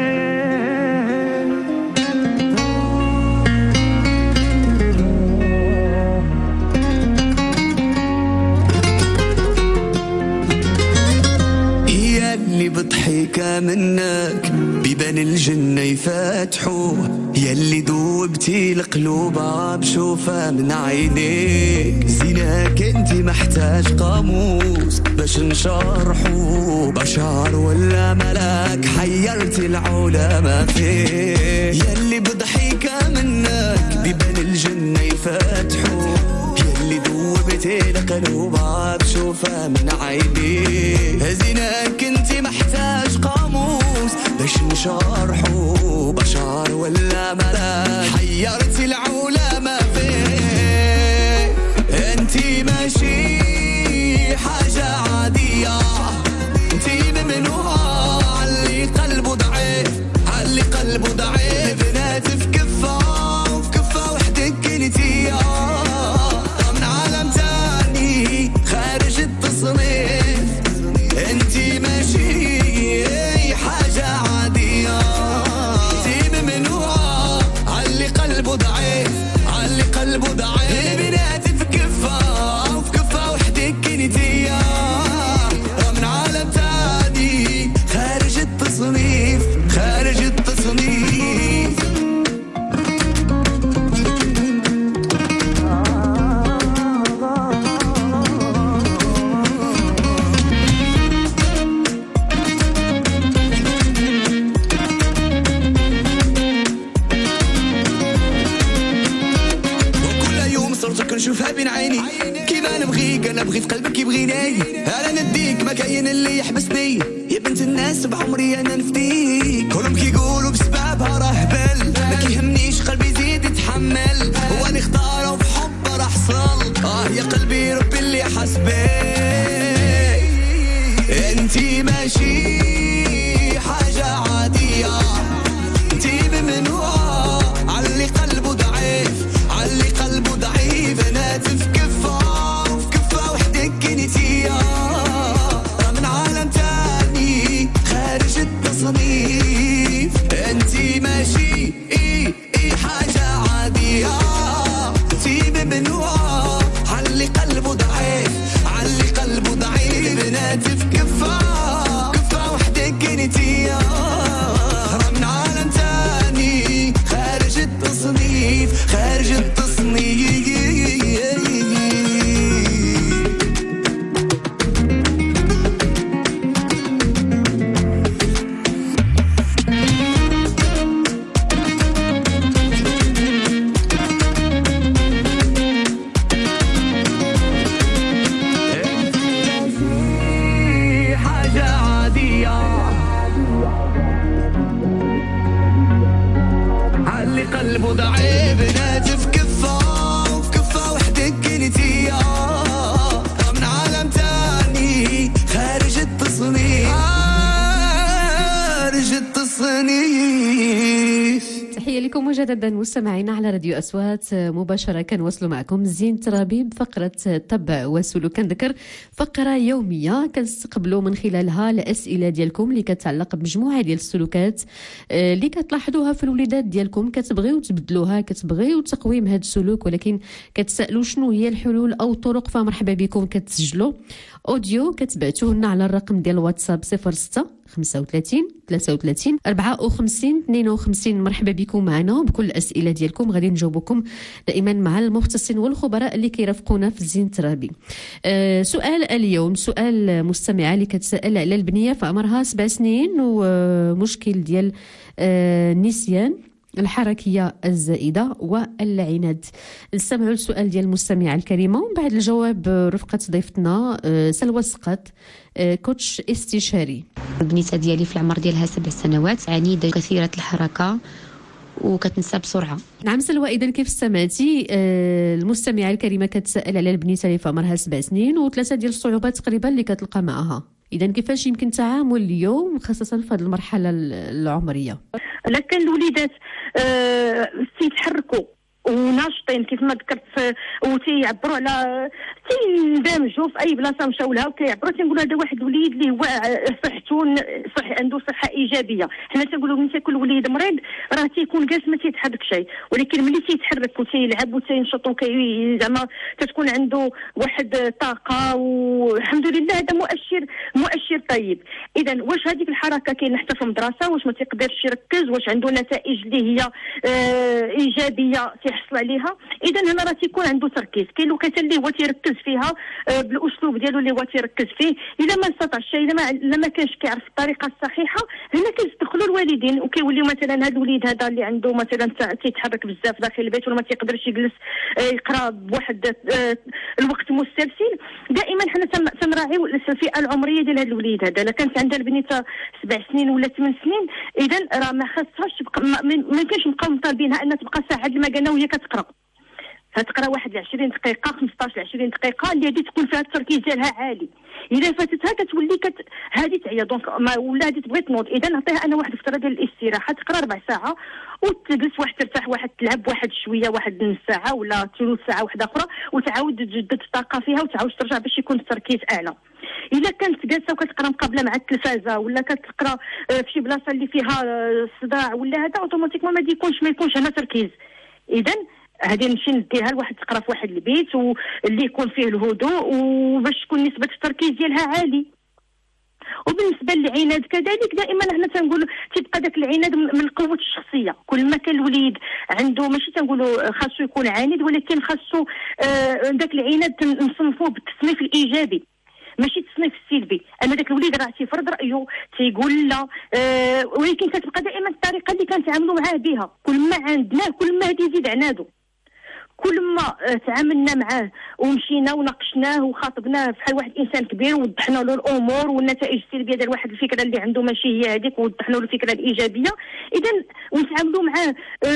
اللي بضحكة منك بيبان الجنة يفتحوه، ياللي دوبتي القلوب بشوفها من عينيك. زينك انت محتاج قاموس باش نشرحو، بشر ولا ملاك حيرتي العلماء فيك. ياللي بضحكة منك بيبان الجنة يفتحوه، ياللي دوبتي القلوب بشوفها من عينيك. زينك انت محتاج قاموس باش نشرحو، بشر ولا ملاك حيرتي العلماء فيه. انتي ماشي حاجة عادية، انتي ممنوعة علي قلبه ضعيف، علي قلبه ضعيف. بنات في كفة وفي كفة وحدك انتي من عالم تاني خارج التصنيف. انتي ماشي حاجة عادية، انتي ممنوعة علي قلبه ضعيف، علي قلبه ضعيف. بنات في كفة وفي كفة وحدك انتي من عالم تاني خارج التصنيف، خارج التصنيف. نشوفها بين عيني كيما نبغيك، انا بغي في قلبك يبغيني. انا نديك ما كاين اللي يحبسني، يا بنت الناس بعمري انا نفديك. كلهم كيقولوا بسببها راه هبل، ما كيهمنيش قلبي يزيد يتحمل. هو اللي اختاره في حب راه حصل، اه يا قلبي ربي اللي حسبي. انتي ماشي حاجة عادية، انتي ممنوعة علي قلبه ضعيف، علي قلبه ضعيف. بنات في كفة وفي كفة وحدك انتي من عالم تاني خارج التصنيف. انتي ماشي اي اي حاجة عادية. عادية سيب بنوعة علي قلبه ضعيف علي قلبه ضعيف بنات في كفة كفة وحدك انتي راه من عالم تاني خارج التصنيف خارج التصنيف قلبه ضعيف ناتف كفة وكفة وحدك انتي من عالم تاني خارج التصنيف خارج التصنيف. تحية لكم مجددا مستمعينا على راديو أصوات مباشرة. كنواصلوا معكم زين ترابي بفقرة تبع وسلوك. كنذكر فقرة يومية كنستقبلوا من خلالها الأسئلة ديالكم اللي كتعلق بمجموعة ديال السلوكات اللي كتلاحظوها في الوليدات ديالكم، كتبغيو تبدلوها، كتبغيو تقويم هذا السلوك، ولكن كتسألوا شنو هي الحلول أو الطرق. فمرحبا بكم، كتسجلوا أوديو كتبعتوه لنا على الرقم ديال الواتساب صفر ستة خمسة وثلاثين ثلاثة وثلاثين أربعة وخمسين اثنين وخمسين. مرحبا بكم معنا بكل الأسئلة ديالكم، غادي نجاوبكم دائما مع المختصين والخبراء اللي كيرافقونا في زين ترابي. أه سؤال اليوم، سؤال مستمعة اللي كتسأل على البنية في عمرها سبع سنين ومشكل ديال أه النسيان الحركية الزائدة والعناد. نستمعوا للسؤال ديال المستمعة الكريمة ومن بعد الجواب رفقة ضيفتنا سلوى السقط كوتش استشاري. البنيته ديالي في العمر ديالها سبع سنوات عنيدة كثيرة الحركة وكتنسى بسرعة. نعم سلوى، إذا كيف سمعتي المستمعة الكريمة كتسأل على البنيته اللي في عمرها سبع سنين وثلاثة ديال الصعوبات تقريبا اللي كتلقى معها. إذا كيفاش يمكن التعامل اليوم خاصة في هذه المرحلة العمرية؟ لكن الوليدات آه تيتحركوا وناشطين كيف ما ذكرت وتيعبروا على تيندمجوا في اي بلاصه مشاو لها وكيعبروا. تنقولوا هذا واحد الوليد اللي هو صحته صح عنده صحه ايجابيه. حنا تنقولوا ملي تيكون الوليد مريض راه تيكون جالس ما تيتحرك شيء، ولكن ملي تيتحرك وتيلعب وتينشط وكي زعما تتكون عنده واحد الطاقه والحمد لله هذا مؤشر مؤشر طيب. اذا واش هذيك الحركه كاينه حتى في المدرسه؟ واش ما تيقدرش يركز؟ واش عنده نتائج اللي هي آه ايجابيه يحصل عليها؟ اذا هنا راه تيكون عنده تركيز. كاين الوقت اللي هو تيركز فيها آه بالاسلوب ديالو اللي هو تيركز فيه. اذا ما استطاعش الشيء، اذا ما الا ما كانش كيعرف الطريقه الصحيحه، هنا كيدخلوا الوالدين وكيوليو مثلا هذا الوليد هذا اللي عنده مثلا تيتحرك بزاف داخل البيت ولا ما تيقدرش يجلس آه يقرا بواحد آه الوقت مسترسل. دائما حنا تنراعيو الفئه العمريه ديال هذا الوليد هذا. الا كانت عندها البنيته سبع سنين ولا ثمان سنين، اذا راه ما خاصهاش ما يمكنش نبقاو مطالبينها انها تبقى ساعه ما قالنا وهي كتقرا. فتقرا واحد عشرين دقيقه خمسطاش عشرين دقيقه اللي هذه تكون فيها التركيز ديالها عالي. اذا فاتتها كتولي كت... هذه تعيا دونك ما ولا هذه تبغي تنوض. اذا نعطيها انا واحد الفتره ديال الاستراحه، تقرا ربع ساعه وتجلس واحد ترتاح واحد تلعب واحد شويه واحد نص ساعه ولا ثلث ساعه واحده اخرى وتعاود تجدد الطاقه فيها وتعاود ترجع باش يكون التركيز اعلى. الا كانت جالسه وكتقرا مقابله مع التلفازه ولا كتقرا في شي بلاصه اللي فيها صداع ولا هذا اوتوماتيكمون ما يكونش ما يكونش هنا تركيز. اذا هذه نمشي نديها لواحد تقرا في واحد البيت واللي يكون فيه الهدوء وباش تكون نسبه التركيز ديالها عالي. وبالنسبه للعناد كذلك دائما حنا تنقول تيبقى داك العناد من قوه الشخصيه. كل ما كان الوليد عنده ماشي تنقولوا خاصو يكون عاند، ولكن خاصو آه داك العناد نصنفوه بالتصنيف الايجابي ماشي التصنيف السلبي. انا داك الوليد راه تيفرض رايه تيقول لا آه ولكن كتبقى دائما الطريقه اللي كنتعاملوا معاه بها. كل ما عندناه كل ما غادي يزيد عناده. كل ما تعاملنا معاه ومشينا وناقشناه وخاطبناه بحال واحد الانسان كبير ووضحنا له الامور والنتائج السلبيه ديال واحد الفكره اللي عنده ماشي هي هذيك ووضحنا له الفكره الايجابيه. اذا ونتعاملوا معاه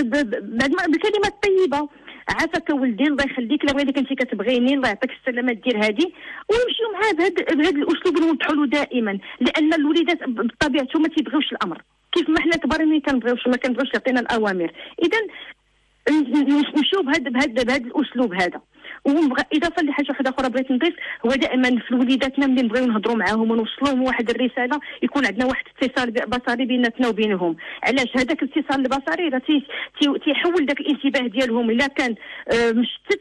بالكلمات الطيبه. عافاك ولدي الله يخليك، لا بغيتك انت كتبغيني الله يعطيك السلامه دير هذه، ونمشيو معاه بهذا بهذا الاسلوب ونوضحوا له دائما. لان الوليدات بطبيعتهم ما تيبغيوش الامر كيف ما حنا كبار ما كنبغيوش ما كنبغيوش يعطينا الاوامر. اذا نمشيو بهذا بهذا بهذا الاسلوب هذا. واضافه لحاجه واحده اخرى بغيت نضيف، هو دائما في وليداتنا ملي نبغيو نهضروا معاهم ونوصلوهم واحد الرساله يكون عندنا واحد اتصال بصري بيناتنا وبينهم. علاش هذاك الاتصال البصري راه تيحول داك الانتباه ديالهم الا كان مشتت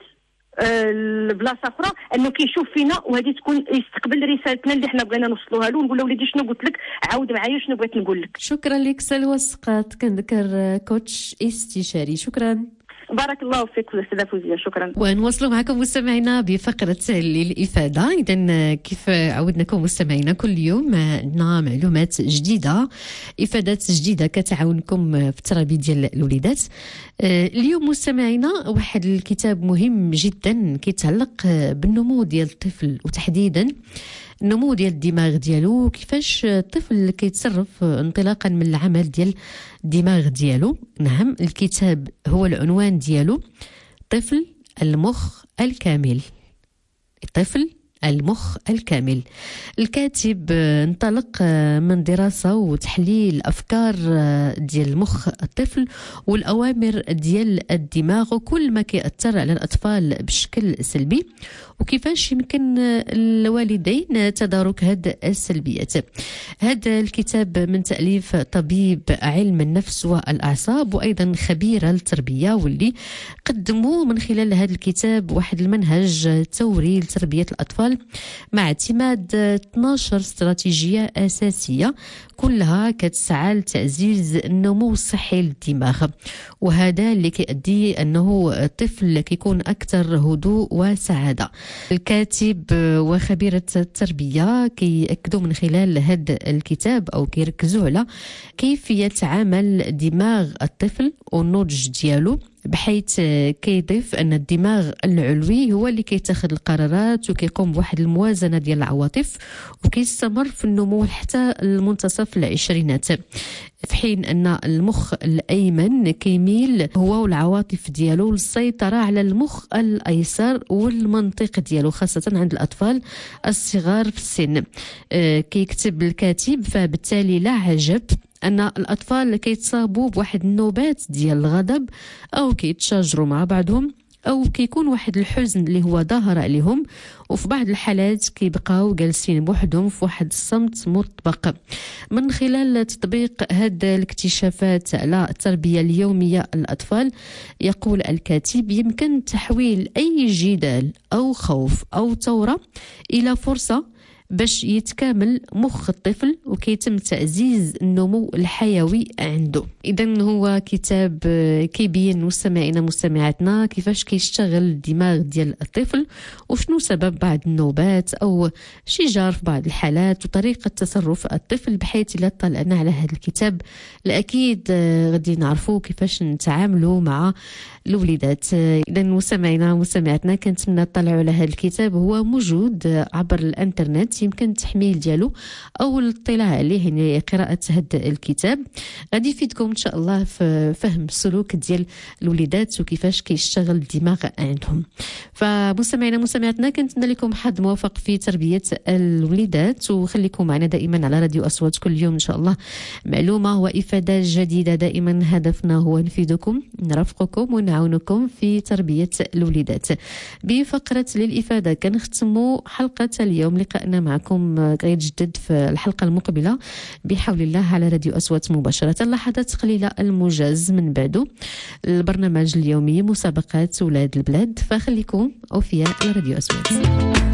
البلاصه اخرى انه كيشوف فينا، وهذه تكون يستقبل رسالتنا اللي حنا بغينا نوصلوها له، ونقول له وليدي شنو قلت لك، عاود معايا شنو بغيت نقول لك. شكرا لك سلوى السقاط، كنذكر كوتش استشاري. شكرا. بارك الله فيك استاذه فوزيه، شكرا. ونواصلوا معكم مستمعينا بفقره للافاده. اذا كيف عودناكم مستمعينا كل يوم عندنا معلومات جديده، افادات جديده كتعاونكم في التربيه ديال الوليدات. اليوم مستمعينا واحد الكتاب مهم جدا كيتعلق بالنمو ديال الطفل، وتحديدا النمو ديال الدماغ ديالو، كيفاش الطفل كيتصرف انطلاقا من العمل ديال الدماغ ديالو. نعم، الكتاب هو العنوان ديالو طفل المخ الكامل. الطفل المخ الكامل. الكاتب انطلق من دراسة وتحليل أفكار ديال مخ الطفل والأوامر ديال الدماغ وكل ما كيأثر على الأطفال بشكل سلبي، وكيفاش يمكن الوالدين تدارك هذه السلبيات. هذا الكتاب من تأليف طبيب علم النفس والأعصاب وأيضا خبير التربية، واللي قدموا من خلال هذا الكتاب واحد المنهج ثوري لتربية الأطفال مع اعتماد اثناش استراتيجية أساسية كلها كتسعى لتعزيز النمو الصحي للدماغ، وهذا اللي كيؤدي أنه الطفل كيكون أكثر هدوء وسعادة. الكاتب وخبيرة التربية كيأكدوا من خلال هذا الكتاب أو كيركزوا على كيف يتعامل دماغ الطفل والنضج ديالو، بحيث كيضيف أن الدماغ العلوي هو اللي كيتخذ القرارات وكيقوم بواحد الموازنة ديال العواطف وكيستمر في النمو حتى المنتصف العشرينات، في حين أن المخ الأيمن كيميل هو والعواطف ديالو للسيطرة على المخ الأيسر والمنطق ديالو، خاصة عند الأطفال الصغار في السن. كيكتب الكاتب: فبالتالي لا عجب أن الأطفال كيتصابوا بواحد النوبات ديال الغضب أو كيتشاجروا مع بعضهم أو كيكون واحد الحزن اللي هو ظاهر عليهم، وفي بعض الحالات كيبقاو جالسين بوحدهم في واحد الصمت مطبق. من خلال تطبيق هذه الاكتشافات على التربية اليومية للأطفال، يقول الكاتب: يمكن تحويل أي جدال أو خوف أو ثورة إلى فرصة باش يتكامل مخ الطفل وكيتم تعزيز النمو الحيوي عنده. إذن هو كتاب كيبين مستمعينا مستمعاتنا كيفاش كيشتغل الدماغ ديال الطفل وشنو سبب بعض النوبات أو شجار في بعض الحالات وطريقة تصرف الطفل، بحيث إلا طلعنا على هذا الكتاب الأكيد غادي نعرفوا كيفاش نتعاملوا مع الوليدات. إذن مستمعينا مستمعاتنا كنتمنى تطلعوا على هذا الكتاب، هو موجود عبر الانترنت، يمكن التحميل ديالو او الاطلاع عليه، يعني قراءه هذا الكتاب غادي يفيدكم ان شاء الله في فهم السلوك ديال الوليدات وكيفاش كيشتغل الدماغ عندهم. فمستمعينا مستمعاتنا كنتمنى لكم حظ موفق في تربيه الوليدات، وخليكم معنا دائما على راديو اصوات كل يوم ان شاء الله معلومه وافاده جديده. دائما هدفنا هو نفيدكم نرافقكم ونعاونكم في تربيه الوليدات. بفقره للافاده كنختموا حلقه اليوم، لقائنا معكم غيتجدد في الحلقة المقبلة بحول الله على راديو أصوات مباشرة. لحظات قليلة الموجز من بعده البرنامج اليومي مسابقات ولاد البلاد، فخليكم أوفياء لراديو أصوات.